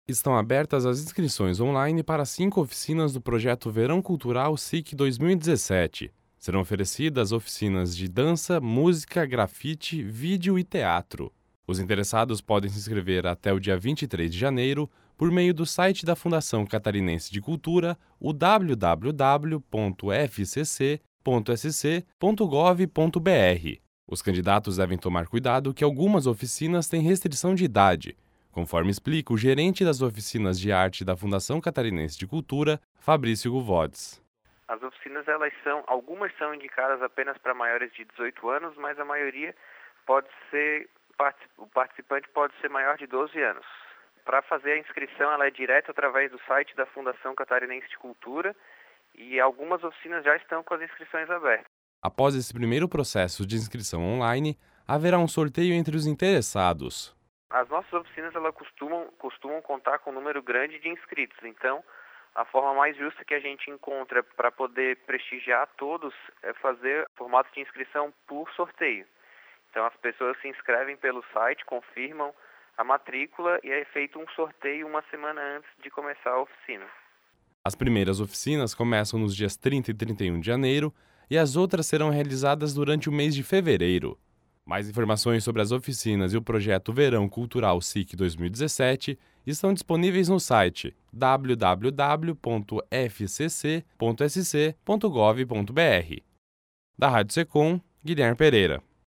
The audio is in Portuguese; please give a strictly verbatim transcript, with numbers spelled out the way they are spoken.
Estão abertas as inscrições online para cinco oficinas do projeto Verão Cultural S I C dois mil e dezessete. Serão oferecidas oficinas de dança, música, grafite, vídeo e teatro. Os interessados podem se inscrever até o dia vinte e três de janeiro por meio do site da Fundação Catarinense de Cultura, o w w w ponto f c c ponto s c ponto gov ponto b r. Os candidatos devem tomar cuidado que algumas oficinas têm restrição de idade, conforme explica o gerente das oficinas de arte da Fundação Catarinense de Cultura, Fabrício Guvodes. As oficinas, elas são, algumas são indicadas apenas para maiores de dezoito anos, mas a maioria pode ser, o participante pode ser maior de doze anos. Para fazer a inscrição, ela é direta através do site da Fundação Catarinense de Cultura e algumas oficinas já estão com as inscrições abertas. Após esse primeiro processo de inscrição online, haverá um sorteio entre os interessados. As nossas oficinas elas costumam, costumam contar com um número grande de inscritos, então a forma mais justa que a gente encontra para poder prestigiar todos é fazer formato de inscrição por sorteio. Então as pessoas se inscrevem pelo site, confirmam a matrícula e é feito um sorteio uma semana antes de começar a oficina. As primeiras oficinas começam nos dias trinta e trinta e um de janeiro e as outras serão realizadas durante o mês de fevereiro. Mais informações sobre as oficinas e o projeto Verão Cultural S I C dois mil e dezessete estão disponíveis no site w w w ponto f c c ponto s c ponto gov ponto b r. Da Rádio Secom, Guilherme Pereira.